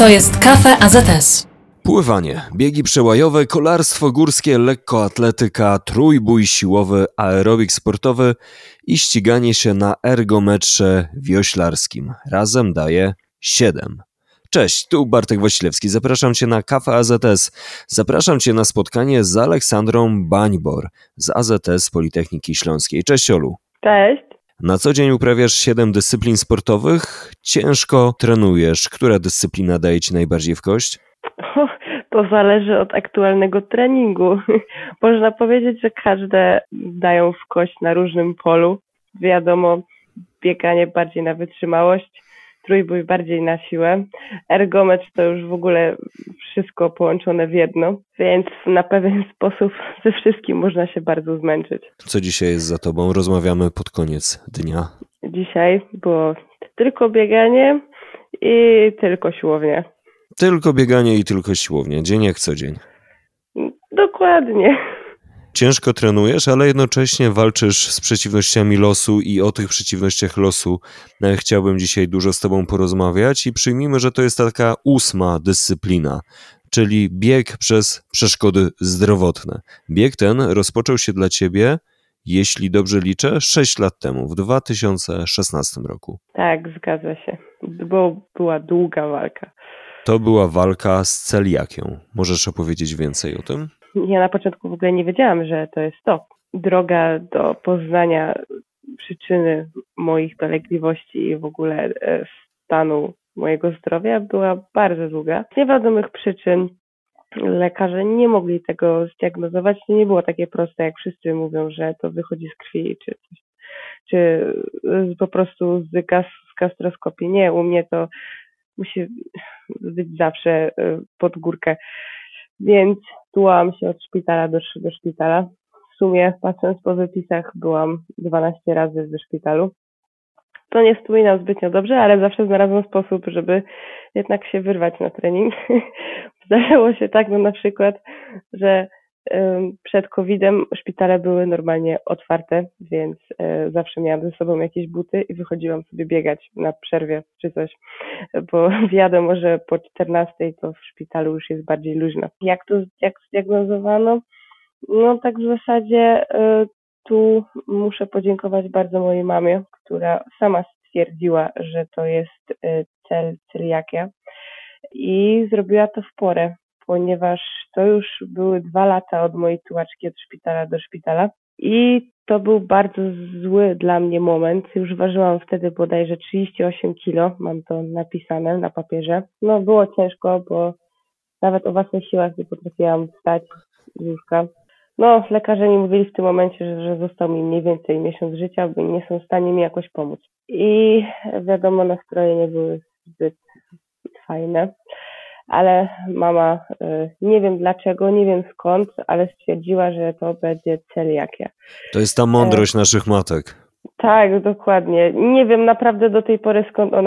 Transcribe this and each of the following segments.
To jest Cafe AZS. Pływanie, biegi przełajowe, kolarstwo górskie, lekkoatletyka, trójbój siłowy, aerobik sportowy i ściganie się na ergometrze wioślarskim. Razem daje 7. Cześć, tu Bartek Wasilewski. Zapraszam Cię na Cafe AZS. Zapraszam Cię na spotkanie z Aleksandrą Bańbor z AZS Politechniki Śląskiej. Cześć, Olu. Cześć. Na co dzień uprawiasz 7 dyscyplin sportowych. Ciężko trenujesz. Która dyscyplina daje Ci najbardziej w kość? To zależy od aktualnego treningu. Można powiedzieć, że każde dają w kość na różnym polu. Wiadomo, bieganie bardziej na wytrzymałość, trójbój bardziej na siłę. Ergometr to już w ogóle wszystko połączone w jedno, więc na pewien sposób ze wszystkim można się bardzo zmęczyć. Co dzisiaj jest za Tobą? Rozmawiamy pod koniec dnia. Dzisiaj było tylko bieganie i tylko siłownia. Tylko bieganie i tylko siłownia. Dzień jak co dzień. Dokładnie. Ciężko trenujesz, ale jednocześnie walczysz z przeciwnościami losu i o tych przeciwnościach losu chciałbym dzisiaj dużo z Tobą porozmawiać i przyjmijmy, że to jest taka 8. dyscyplina, czyli bieg przez przeszkody zdrowotne. Bieg ten rozpoczął się dla Ciebie, jeśli dobrze liczę, 6 lat temu, w 2016 roku. Tak, zgadza się. Była długa walka. To była walka z celiakią. Możesz opowiedzieć więcej o tym? Ja na początku w ogóle nie wiedziałam, że to jest to. Droga do poznania przyczyny moich dolegliwości i w ogóle stanu mojego zdrowia była bardzo długa. Z niewiadomych przyczyn lekarze nie mogli tego zdiagnozować. To nie było takie proste, jak wszyscy mówią, że to wychodzi z krwi czy coś. Czy po prostu z gastroskopii. Nie, u mnie to musi być zawsze pod górkę. Więc tułam się od szpitala do szpitala. W sumie, patrząc po wypisach, byłam 12 razy w szpitalu. To nie wspominam zbytnio dobrze, ale zawsze znalazłam sposób, żeby jednak się wyrwać na trening. Zdarzyło się tak, na przykład, że przed COVID-em szpitale były normalnie otwarte, więc zawsze miałam ze sobą jakieś buty i wychodziłam sobie biegać na przerwie czy coś, bo wiadomo, że po 14 to w szpitalu już jest bardziej luźno. Jak zdiagnozowano? No tak w zasadzie tu muszę podziękować bardzo mojej mamie, która sama stwierdziła, że to jest celiakia i zrobiła to w porę, ponieważ to już były 2 lata od mojej tułaczki od szpitala do szpitala i to był bardzo zły dla mnie moment. Już ważyłam wtedy bodajże 38 kilo, mam to napisane na papierze. No było ciężko, bo nawet o własnych siłach nie potrafiłam wstać z łóżka. No lekarze mi mówili w tym momencie, że został mi mniej więcej miesiąc życia, bo nie są w stanie mi jakoś pomóc. I wiadomo, nastroje nie były zbyt fajne. Ale mama, nie wiem dlaczego, nie wiem skąd, ale stwierdziła, że to będzie celiakia. To jest ta mądrość naszych matek. Tak, dokładnie. Nie wiem naprawdę do tej pory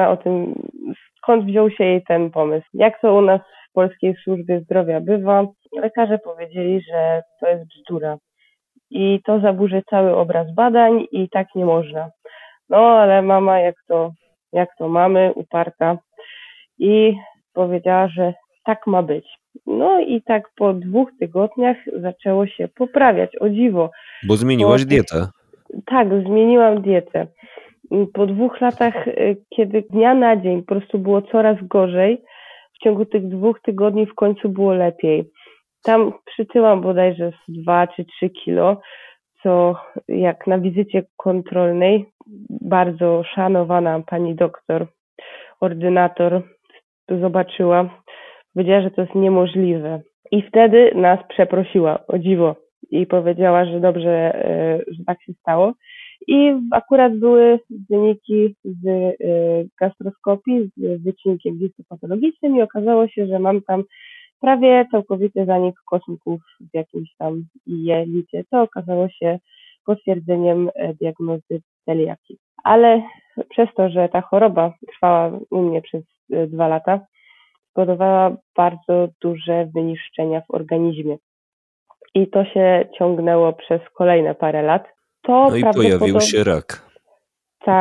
skąd wziął się jej ten pomysł. Jak to u nas w Polskiej Służbie Zdrowia bywa, lekarze powiedzieli, że to jest bzdura. I to zaburzy cały obraz badań i tak nie można. No ale mama, jak to mamy, uparta i powiedziała, że tak ma być. No i tak po 2 tygodniach zaczęło się poprawiać, o dziwo. Bo zmieniłaś dietę. Tak, zmieniłam dietę. Po 2 latach, kiedy dnia na dzień po prostu było coraz gorzej, w ciągu tych 2 tygodni w końcu było lepiej. Tam przytyłam bodajże z 2 czy 3 kilo, co jak na wizycie kontrolnej bardzo szanowana pani doktor, ordynator zobaczyła, powiedziała, że to jest niemożliwe. I wtedy nas przeprosiła, o dziwo. I powiedziała, że dobrze, że tak się stało. I akurat były wyniki z gastroskopii, z wycinkiem histopatologicznym i okazało się, że mam tam prawie całkowity zanik kosmków w jakimś tam jelicie. To okazało się potwierdzeniem diagnozy celiaki. Ale przez to, że ta choroba trwała u mnie przez 2 lata, spowodowała bardzo duże wyniszczenia w organizmie. I to się ciągnęło przez kolejne parę lat. No i pojawił się rak. Tak,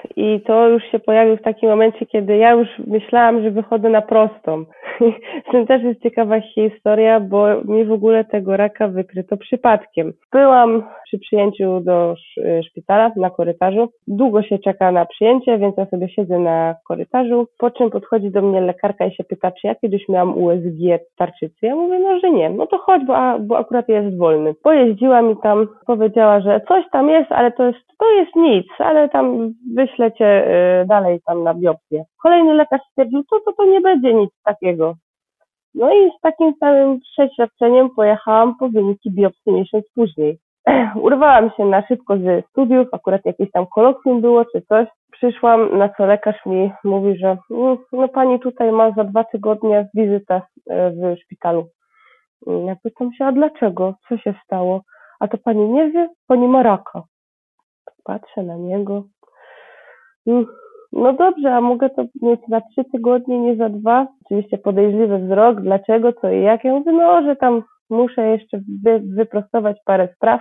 i to już się pojawił w takim momencie, kiedy ja już myślałam, że wychodzę na prostą. Z tym też jest ciekawa historia, bo mi w ogóle tego raka wykryto przypadkiem. Byłam przy przyjęciu do szpitala na korytarzu. Długo się czeka na przyjęcie, więc ja sobie siedzę na korytarzu, po czym podchodzi do mnie lekarka i się pyta, czy ja kiedyś miałam USG tarczycy. Ja mówię, no, że nie. No to chodź, bo akurat jest wolny. Pojeździła mi tam, powiedziała, że coś tam jest, ale to jest nic, ale tam wyślę cię dalej tam na biopsję. Kolejny lekarz stwierdził, to nie będzie nic takiego. No i z takim samym przeświadczeniem pojechałam po wyniki biopsji miesiąc później. Urwałam się na szybko ze studiów, akurat jakieś tam kolokwium było czy coś. Przyszłam, na co lekarz mi mówi, że no pani tutaj ma za 2 tygodnie wizytę w szpitalu. Ja pytam się, a dlaczego? Co się stało? A to pani nie wie? Pani ma raka. Patrzę na niego. No dobrze, a mogę to mieć za 3 tygodnie, nie za 2? Oczywiście podejrzliwy wzrok, dlaczego, co i jak. Ja mówię, no, że tam muszę jeszcze wyprostować parę spraw.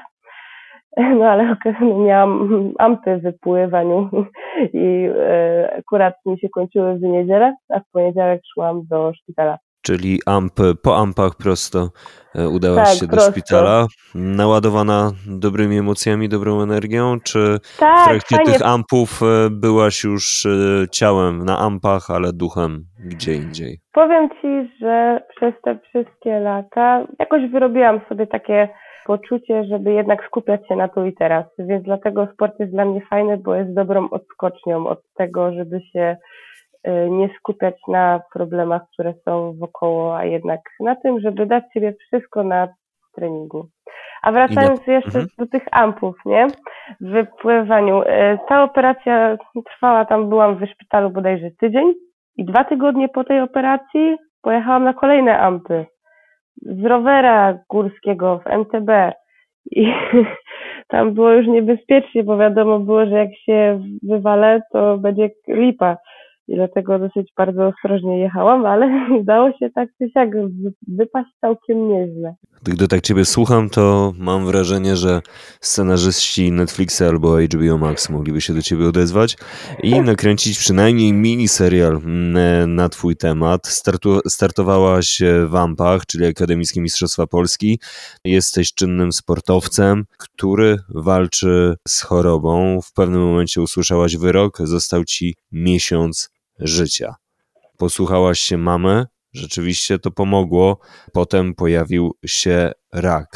No ale miałam ampy w wypływaniu i akurat mi się kończyły w niedzielę, a w poniedziałek szłam do szpitala. Czyli po ampach prosto udałaś Tak, się do prosto. szpitala, naładowana dobrymi emocjami, dobrą energią, czy Tak, w trakcie fajnie. tych ampów byłaś już ciałem na ampach, ale duchem gdzie indziej? Powiem ci, że przez te wszystkie lata jakoś wyrobiłam sobie takie poczucie, żeby jednak skupiać się na tu i teraz, więc dlatego sport jest dla mnie fajny, bo jest dobrą odskocznią od tego, żeby się nie skupiać na problemach, które są wokoło, a jednak na tym, żeby dać sobie wszystko na treningu. A wracając jeszcze do tych ampów, nie? W wypływaniu. Ta operacja trwała, tam byłam w szpitalu bodajże tydzień i 2 tygodnie po tej operacji pojechałam na kolejne ampy. Z rowera górskiego w MTB i tam było już niebezpiecznie, bo wiadomo było, że jak się wywalę, to będzie lipa. I dlatego dosyć bardzo ostrożnie jechałam, ale udało się tak czy siak wypaść całkiem nieźle. Gdy tak ciebie słucham, to mam wrażenie, że scenarzyści Netflixa albo HBO Max mogliby się do ciebie odezwać i nakręcić przynajmniej miniserial na twój temat. Startowałaś w AMP-ach, czyli Akademickie Mistrzostwa Polski. Jesteś czynnym sportowcem, który walczy z chorobą. W pewnym momencie usłyszałaś wyrok, został ci miesiąc życia. Posłuchałaś się mamy, rzeczywiście to pomogło, potem pojawił się rak.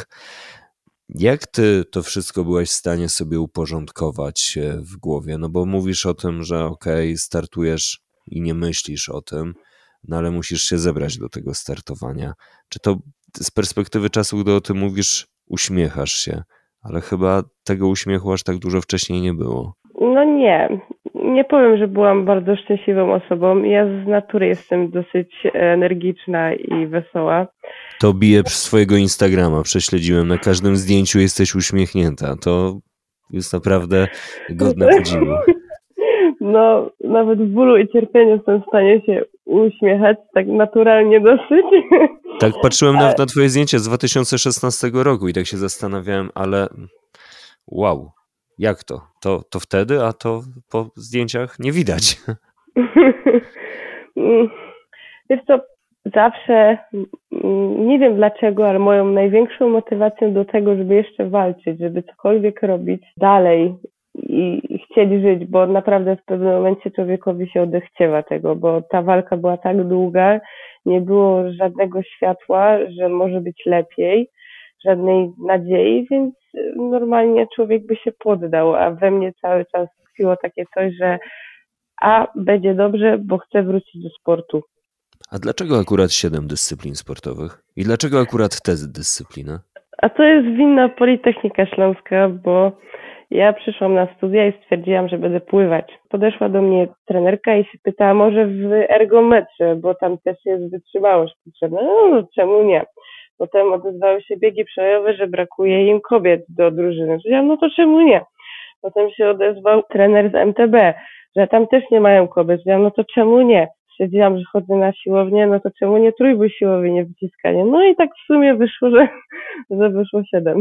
Jak ty to wszystko byłaś w stanie sobie uporządkować w głowie? No bo mówisz o tym, że startujesz i nie myślisz o tym, no ale musisz się zebrać do tego startowania. Czy to z perspektywy czasu, gdy o tym mówisz, uśmiechasz się, ale chyba tego uśmiechu aż tak dużo wcześniej nie było. No nie powiem, że byłam bardzo szczęśliwą osobą. Ja z natury jestem dosyć energiczna i wesoła. To bije swojego Instagrama, prześledziłem, na każdym zdjęciu jesteś uśmiechnięta. To jest naprawdę godne podziwu. No, nawet w bólu i cierpieniu jestem w stanie się uśmiechać, tak naturalnie dosyć. Tak, patrzyłem na twoje zdjęcie z 2016 roku i tak się zastanawiałem, ale wow, jak to? To wtedy, a to po zdjęciach nie widać. Wiesz co, zawsze, nie wiem dlaczego, ale moją największą motywacją do tego, żeby jeszcze walczyć, żeby cokolwiek robić dalej i chcieć żyć, bo naprawdę w pewnym momencie człowiekowi się odechciewa tego, bo ta walka była tak długa, nie było żadnego światła, że może być lepiej, żadnej nadziei, więc normalnie człowiek by się poddał, a we mnie cały czas tkwiło takie coś, że będzie dobrze, bo chcę wrócić do sportu. A dlaczego akurat 7 dyscyplin sportowych? I dlaczego akurat te dyscypliny? A to jest winna Politechnika Śląska, bo ja przyszłam na studia i stwierdziłam, że będę pływać. Podeszła do mnie trenerka i się pytała, może w ergometrze, bo tam też jest wytrzymałość potrzebna. No czemu nie? Potem odezwały się biegi przełajowe, że brakuje im kobiet do drużyny. Powiedziałam, no to czemu nie? Potem się odezwał trener z MTB, że tam też nie mają kobiet. Powiedziałam, no to czemu nie? Stwierdziłam, że chodzę na siłownię, no to czemu nie trójbój siłowy, nie wyciskanie? No i tak w sumie wyszło, że wyszło 7.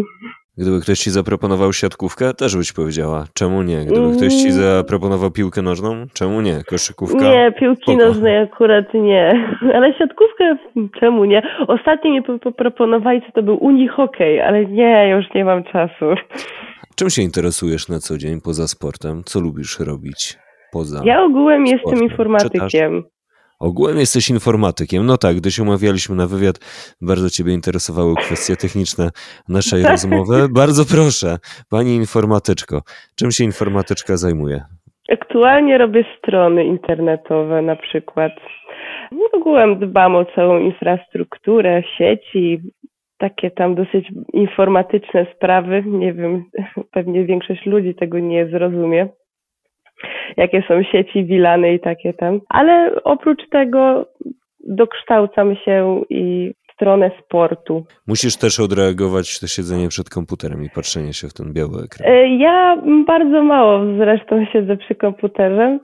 Gdyby ktoś ci zaproponował siatkówkę, też byś powiedziała, czemu nie? Gdyby ktoś ci zaproponował piłkę nożną, czemu nie? Koszykówka? Nie, piłki Spoko. nożnej akurat nie, ale siatkówkę czemu nie? Ostatnio mi proponowali, co to był unihokej, ale nie, już nie mam czasu. Czym się interesujesz na co dzień poza sportem? Co lubisz robić poza Ja ogółem jestem sportem? informatykiem. Ogółem jesteś informatykiem. No tak, gdy się umawialiśmy na wywiad, bardzo ciebie interesowały kwestie techniczne naszej rozmowy. Bardzo proszę, pani informatyczko, czym się informatyczka zajmuje? Aktualnie robię strony internetowe na przykład. Ogółem dbam o całą infrastrukturę, sieci, takie tam dosyć informatyczne sprawy. Nie wiem, pewnie większość ludzi tego nie zrozumie, jakie są sieci, wilany i takie tam. Ale oprócz tego dokształcam się i w stronę sportu. Musisz też odreagować to siedzenie przed komputerem i patrzenie się w ten biały ekran. Ja bardzo mało zresztą siedzę przy komputerze,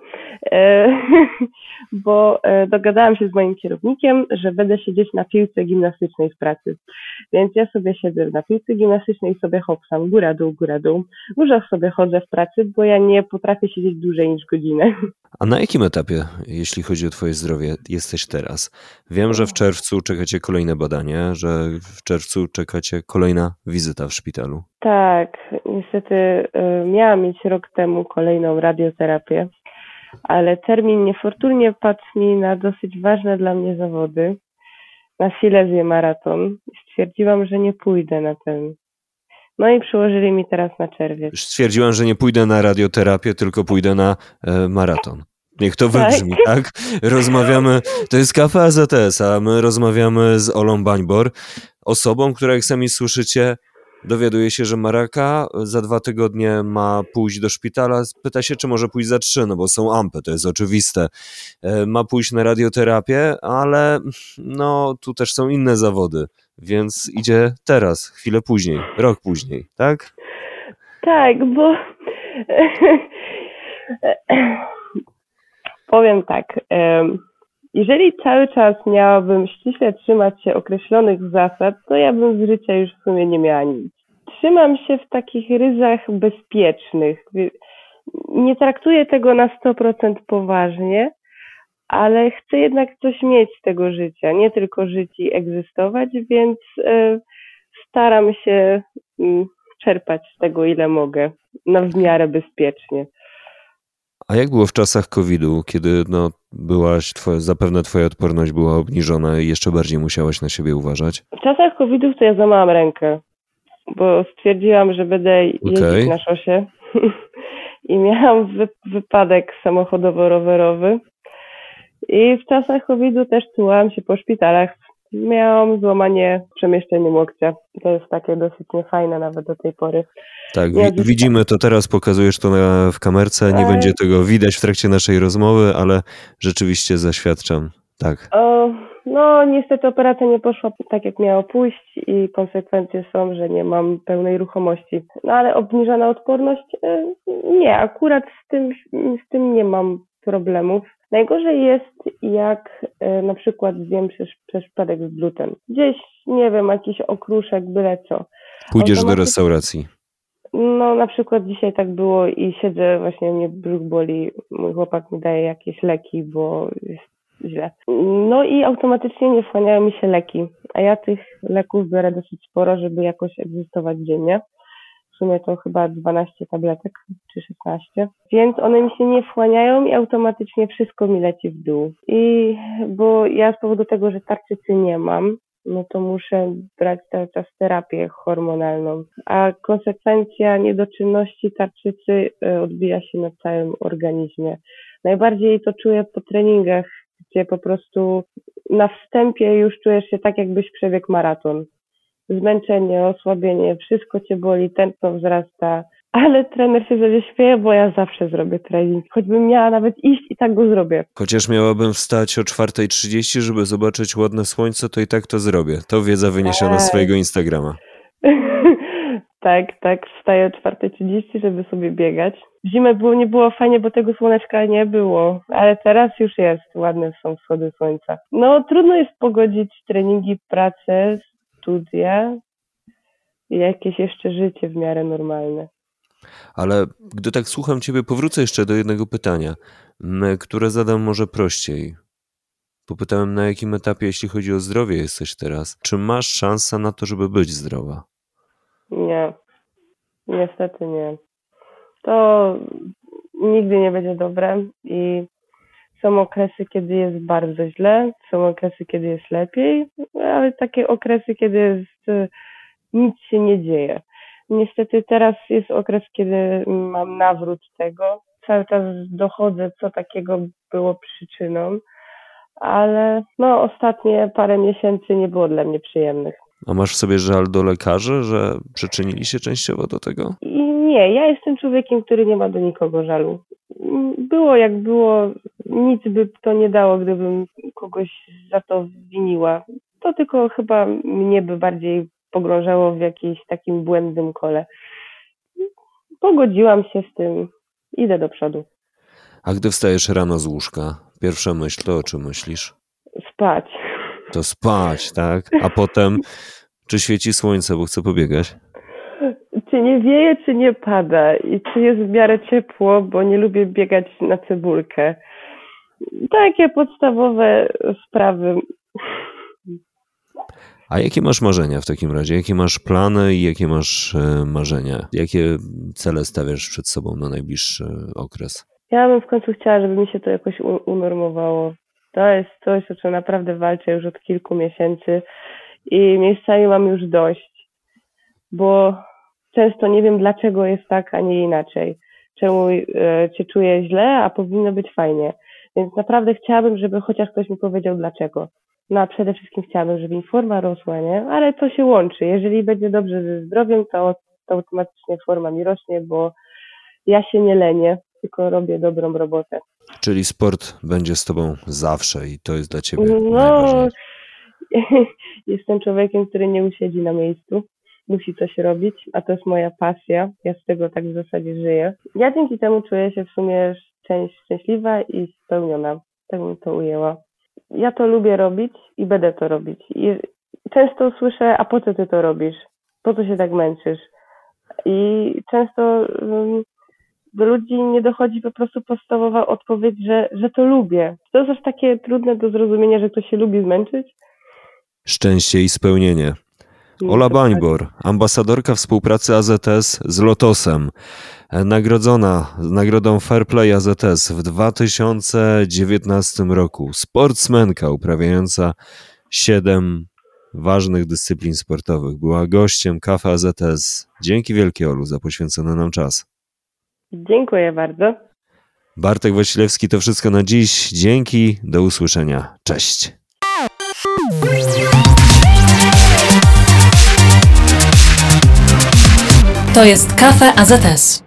bo dogadałam się z moim kierownikiem, że będę siedzieć na piłce gimnastycznej w pracy. Więc ja sobie siedzę na piłce gimnastycznej i sobie hopsam góra dół. W górach sobie chodzę w pracy, bo ja nie potrafię siedzieć dłużej niż godzinę. A na jakim etapie, jeśli chodzi o twoje zdrowie, jesteś teraz? Wiem, że w czerwcu czekacie kolejne badanie, że w czerwcu czekacie kolejna wizyta w szpitalu. Tak, niestety miałam mieć rok temu kolejną radioterapię, ale termin niefortunnie padł mi na dosyć ważne dla mnie zawody, na Silesię maraton. Stwierdziłam, że nie pójdę na ten. No i przyłożyli mi teraz na czerwiec. Stwierdziłam, że nie pójdę na radioterapię, tylko pójdę na maraton. Niech to wybrzmi, tak? Rozmawiamy, to jest Kafe AZS, a my rozmawiamy z Olą Bańbor, osobą, która, jak sami słyszycie, dowiaduje się, że ma raka, za 2 tygodnie ma pójść do szpitala, pyta się, czy może pójść za 3, no bo są ampy, to jest oczywiste. Ma pójść na radioterapię, ale no tu też są inne zawody, więc idzie teraz, chwilę później, rok później, tak? Tak, bo powiem tak, jeżeli cały czas miałabym ściśle trzymać się określonych zasad, to ja bym z życia już w sumie nie miała nic. Trzymam się w takich ryzach bezpiecznych. Nie traktuję tego na 100% poważnie, ale chcę jednak coś mieć z tego życia, nie tylko żyć i egzystować, więc staram się czerpać z tego, ile mogę, w miarę bezpiecznie. A jak było w czasach COVID-u, kiedy zapewne twoja odporność była obniżona i jeszcze bardziej musiałaś na siebie uważać? W czasach COVID-u to ja złamałam rękę, bo stwierdziłam, że będę jeździć na szosie i miałam wypadek samochodowo-rowerowy. I w czasach COVID-u też tułałam się po szpitalach. Miałam złamanie przemieszczenia łokcia. To jest takie dosyć niefajne nawet do tej pory. Tak, widzimy to teraz, pokazujesz to w kamerce, nie będzie tego widać w trakcie naszej rozmowy, ale rzeczywiście zaświadczam, tak. No niestety operacja nie poszła tak, jak miało pójść i konsekwencje są, że nie mam pełnej ruchomości. No ale obniżona odporność? Nie, akurat z tym nie mam problemów. Najgorzej jest, jak na przykład zjem przez przypadek z gluten. Gdzieś, nie wiem, jakiś okruszek, byle co. Pójdziesz do restauracji. No na przykład dzisiaj tak było i siedzę, właśnie mnie brzuch boli, mój chłopak mi daje jakieś leki, bo jest źle. No i automatycznie nie wchłaniają mi się leki, a ja tych leków biorę dosyć sporo, żeby jakoś egzystować dziennie. W sumie to chyba 12 tabletek czy 16, więc one mi się nie wchłaniają i automatycznie wszystko mi leci w dół. Bo ja z powodu tego, że tarczycy nie mam, no to muszę brać cały czas terapię hormonalną, a konsekwencja niedoczynności tarczycy odbija się na całym organizmie. Najbardziej to czuję po treningach, gdzie po prostu na wstępie już czujesz się tak, jakbyś przebiegł maraton. Zmęczenie, osłabienie, wszystko cię boli, tętno wzrasta, ale trener się sobie śmieje, bo ja zawsze zrobię trening. Choćbym miała nawet iść i tak go zrobię. Chociaż miałabym wstać o 4:30, żeby zobaczyć ładne słońce, to i tak to zrobię. To wiedza wyniesiona z swojego Instagrama. Tak, wstaję o 4:30, żeby sobie biegać. W zimę nie było fajnie, bo tego słoneczka nie było, ale teraz już jest, ładne są wschody słońca. No trudno jest pogodzić treningi, pracę, studia i jakieś jeszcze życie w miarę normalne. Ale gdy tak słucham ciebie, powrócę jeszcze do jednego pytania, które zadam może prościej. Popytałem, na jakim etapie, jeśli chodzi o zdrowie, jesteś teraz. Czy masz szansę na to, żeby być zdrowa? Nie, niestety nie. To nigdy nie będzie dobre i są okresy, kiedy jest bardzo źle, są okresy, kiedy jest lepiej, ale takie okresy, kiedy jest, nic się nie dzieje. Niestety teraz jest okres, kiedy mam nawrót tego. Cały czas dochodzę, co takiego było przyczyną, ale no ostatnie parę miesięcy nie było dla mnie przyjemnych. A masz w sobie żal do lekarzy, że przyczynili się częściowo do tego? I nie, ja jestem człowiekiem, który nie ma do nikogo żalu. Było jak było, nic by to nie dało, gdybym kogoś za to winiła. To tylko chyba mnie by bardziej pogrążało w jakimś takim błędnym kole. Pogodziłam się z tym, idę do przodu. A gdy wstajesz rano z łóżka, pierwsza myśl to o czym myślisz? Spać. To spać, tak? A potem, czy świeci słońce, bo chcę pobiegać? Czy nie wieje, czy nie pada i czy jest w miarę ciepło, bo nie lubię biegać na cebulkę. Takie podstawowe sprawy. A jakie masz marzenia w takim razie? Jakie masz plany i jakie masz marzenia? Jakie cele stawiasz przed sobą na najbliższy okres? Ja bym w końcu chciała, żeby mi się to jakoś unormowało. To jest coś, o czym naprawdę walczę już od kilku miesięcy i miejscami mam już dość, bo często nie wiem, dlaczego jest tak, a nie inaczej. Czemu się czuję źle, a powinno być fajnie. Więc naprawdę chciałabym, żeby chociaż ktoś mi powiedział dlaczego. No a przede wszystkim chciałabym, żeby mi forma rosła, nie? Ale to się łączy. Jeżeli będzie dobrze ze zdrowiem, to automatycznie forma mi rośnie, bo ja się nie lenię, tylko robię dobrą robotę. Czyli sport będzie z tobą zawsze i to jest dla ciebie No, najważniejsze. jestem człowiekiem, który nie usiedzi na miejscu. Musi coś robić, a to jest moja pasja. Ja z tego tak w zasadzie żyję. Ja dzięki temu czuję się w sumie szczęśliwa i spełniona. Tak bym to ujęła. Ja to lubię robić i będę to robić. I często słyszę, a po co ty to robisz? Po co się tak męczysz? I często do ludzi nie dochodzi po prostu podstawowa odpowiedź, że to lubię. To jest aż takie trudne do zrozumienia, że ktoś się lubi zmęczyć. Szczęście i spełnienie. Ola Bańbor, ambasadorka współpracy AZS z Lotosem, nagrodzona nagrodą Fair Play AZS w 2019 roku. Sportsmenka uprawiająca 7 ważnych dyscyplin sportowych. Była gościem Cafe AZS. Dzięki wielkie, Olu, za poświęcony nam czas. Dziękuję bardzo. Bartek Wasilewski, to wszystko na dziś. Dzięki, do usłyszenia. Cześć. To jest Cafe AZS.